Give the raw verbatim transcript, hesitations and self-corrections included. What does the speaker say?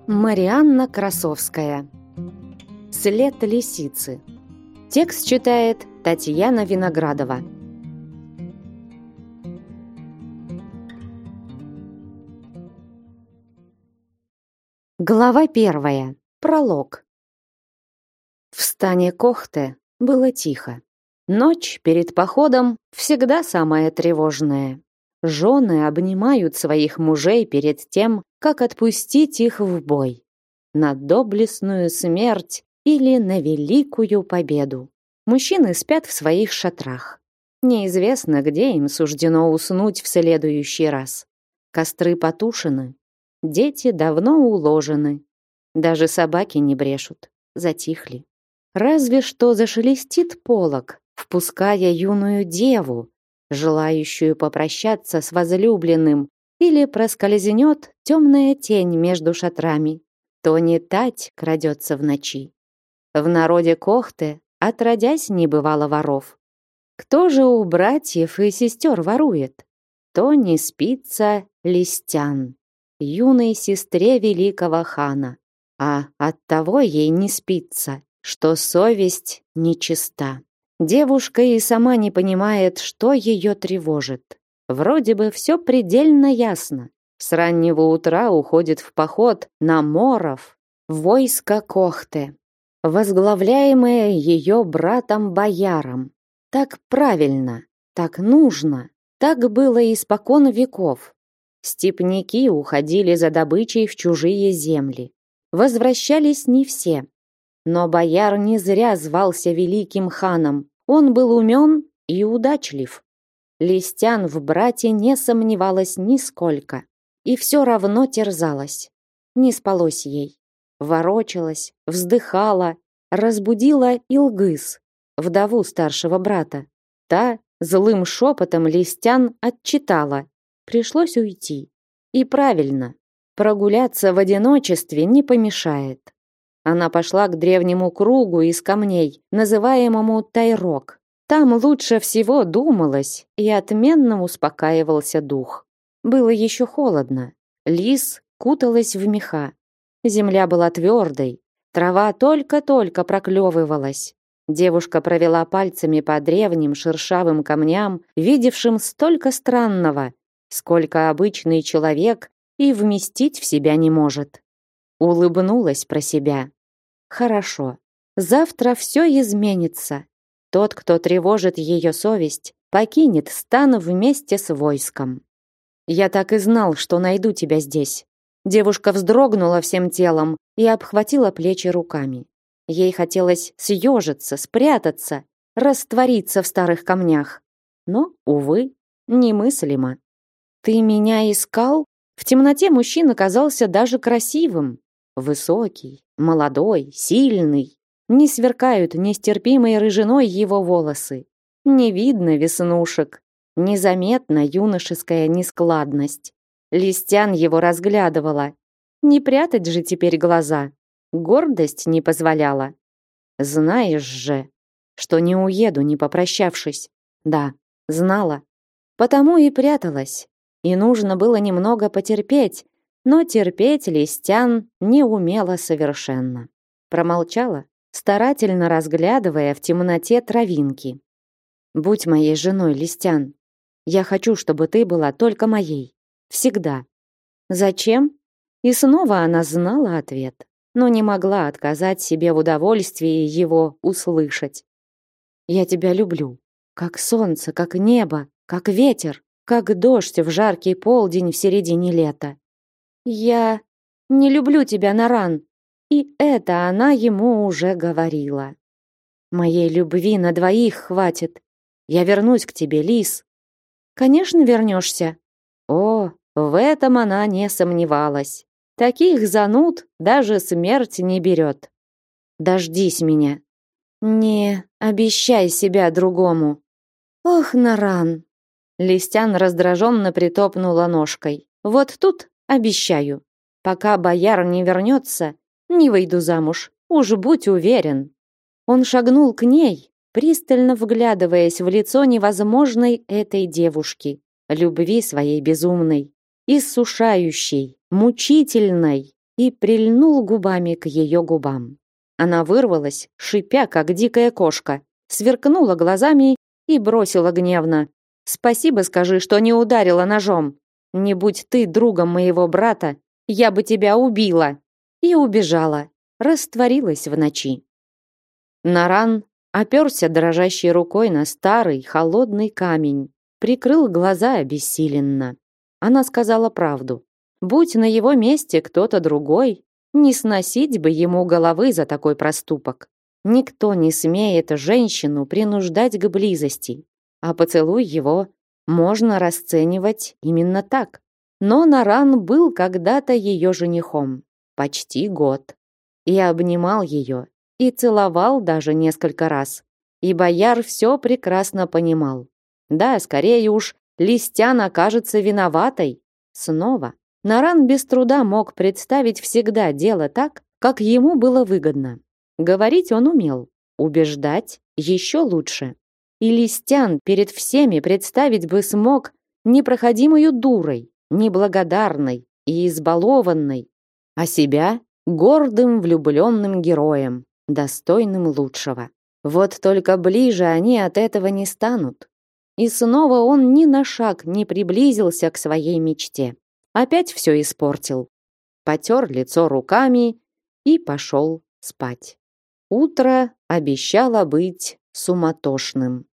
Марианна Красовская. След лисицы. Текст читает Татьяна Виноградова. Глава первая. Пролог. В стане Кохте было тихо. Ночь перед походом всегда самая тревожная. Жены обнимают своих мужей перед тем, как отпустить их в бой. На доблестную смерть или на великую победу. Мужчины спят в своих шатрах. Неизвестно, где им суждено уснуть в следующий раз. Костры потушены. Дети давно уложены. Даже собаки не брешут. Затихли. Разве что зашелестит полог, впуская юную деву, желающую попрощаться с возлюбленным, или проскользнет темная тень между шатрами, то не тать крадется в ночи. В народе Кохте отродясь не бывало воров. Кто же у братьев и сестер ворует? То не спится Листян, юной сестре великого хана, а оттого ей не спится, что совесть нечиста. Девушка и сама не понимает, что ее тревожит. Вроде бы все предельно ясно. С раннего утра уходит в поход на Моров войско Кохте, возглавляемое ее братом-бояром. Так правильно, так нужно, так было испокон веков. Степняки уходили за добычей в чужие земли. Возвращались не все. Но бояр не зря звался великим ханом. Он был умен и удачлив. Листян в брате не сомневалась нисколько. И все равно терзалась. Не спалось ей. Ворочалась, вздыхала, разбудила Илгыз, вдову старшего брата. Та злым шепотом Листян отчитала. Пришлось уйти. И правильно. Прогуляться в одиночестве не помешает. Она пошла к древнему кругу из камней, называемому Тайрок. Там лучше всего думалось, и отменно успокаивался дух. Было еще холодно. Лис куталась в меха. Земля была твердой, трава только-только проклевывалась. Девушка провела пальцами по древним шершавым камням, видевшим столько странного, сколько обычный человек и вместить в себя не может. Улыбнулась про себя. Хорошо. Завтра все изменится. Тот, кто тревожит ее совесть, покинет стан вместе с войском. Я так и знал, что найду тебя здесь. Девушка вздрогнула всем телом и обхватила плечи руками. Ей хотелось съежиться, спрятаться, раствориться в старых камнях. Но, увы, немыслимо. Ты меня искал? В темноте мужчина казался даже красивым. Высокий, молодой, сильный. Не сверкают нестерпимой рыжиной его волосы. Не видно веснушек. Незаметна юношеская нескладность. Листян его разглядывала. Не прятать же теперь глаза. Гордость не позволяла. Знаешь же, что не уеду, не попрощавшись. Да, знала. Потому и пряталась. И нужно было немного потерпеть, но терпеть Листян не умела совершенно. Промолчала, старательно разглядывая в темноте травинки. «Будь моей женой, Листян. Я хочу, чтобы ты была только моей. Всегда». «Зачем?» И снова она знала ответ, но не могла отказать себе в удовольствии его услышать. «Я тебя люблю. Как солнце, как небо, как ветер, как дождь в жаркий полдень в середине лета. Я не люблю тебя, Наран». И это она ему уже говорила. «Моей любви на двоих хватит. Я вернусь к тебе, Лис». «Конечно, вернешься». О, в этом она не сомневалась. Таких зануд даже смерть не берет. «Дождись меня». «Не обещай себя другому». «Ох, Наран». Листян раздраженно притопнула ножкой. «Вот тут обещаю. Пока бояр не вернется, не выйду замуж, уж будь уверен». Он шагнул к ней, пристально вглядываясь в лицо невозможной этой девушки, любви своей безумной, иссушающей, мучительной, и прильнул губами к ее губам. Она вырвалась, шипя, как дикая кошка, сверкнула глазами и бросила гневно: «Спасибо скажи, что не ударила ножом. Не будь ты другом моего брата, я бы тебя убила!» И убежала, растворилась в ночи. Наран оперся дрожащей рукой на старый холодный камень, прикрыл глаза обессиленно. Она сказала правду. Будь на его месте кто-то другой, не сносить бы ему головы за такой проступок. Никто не смеет женщину принуждать к близости, а поцелуй его можно расценивать именно так. Но Наран был когда-то ее женихом, почти год, и обнимал ее, и целовал даже несколько раз. И бояр все прекрасно понимал. Да, скорее уж, Листян окажется виноватой. Снова. Наран без труда мог представить всегда дело так, как ему было выгодно. Говорить он умел, убеждать еще лучше. И Листян перед всеми представить бы смог непроходимою дурой, неблагодарной и избалованной, а себя гордым влюбленным героем, достойным лучшего. Вот только ближе они от этого не станут. И снова он ни на шаг не приблизился к своей мечте. Опять все испортил. Потер лицо руками и пошел спать. Утро обещало быть суматошным.